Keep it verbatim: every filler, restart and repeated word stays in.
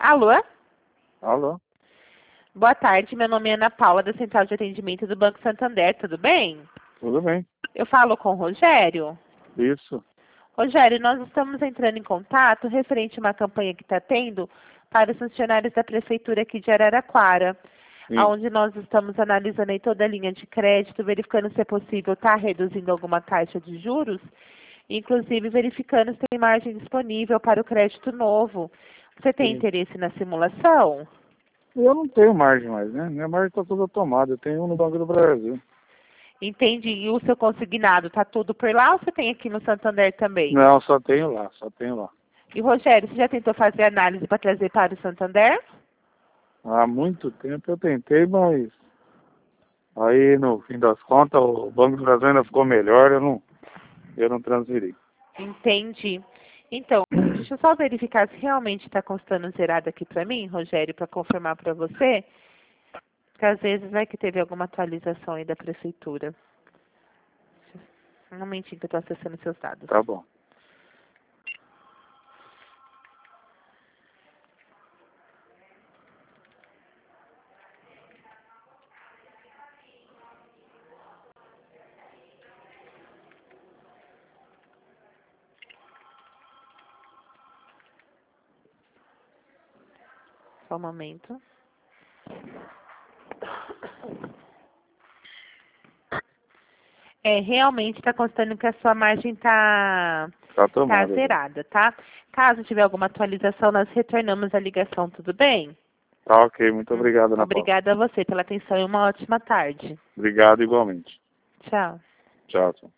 Alô? Alô? Boa tarde, meu nome é Ana Paula, da Central de Atendimento do Banco Santander, tudo bem? Tudo bem. Eu falo com o Rogério. Isso. Rogério, nós estamos entrando em contato referente a uma campanha que está tendo para os funcionários da Prefeitura aqui de Araraquara, Sim. onde nós estamos analisando aí toda a linha de crédito, verificando se é possível estar reduzindo alguma taxa de juros, inclusive verificando se tem margem disponível para o crédito novo. Você tem Sim. interesse na simulação? Eu não tenho margem mais, né? Minha margem está toda tomada. Eu tenho um no Banco do Brasil. Entendi. E o seu consignado está tudo por lá ou você tem aqui no Santander também? Não, só tenho lá, só tenho lá. E Rogério, você já tentou fazer análise para trazer para o Santander? Há muito tempo eu tentei, mas aí no fim das contas o Banco do Brasil ainda ficou melhor, eu não, eu não transferi. Entendi. Então, deixa eu só verificar se realmente está constando zerado aqui para mim, Rogério, para confirmar para você, porque às vezes vai que teve alguma atualização aí da prefeitura. Um momentinho que eu estou acessando seus dados. Tá bom. Só um momento. É, realmente está constando que a sua margem está Tá tá tomada. já. zerada, tá? Caso tiver alguma atualização, nós retornamos a ligação, tudo bem? Tá ok, muito Hum, obrigado, Ana Paula. Obrigada a você pela atenção e uma ótima tarde. Obrigado igualmente. Tchau. Tchau, tchau.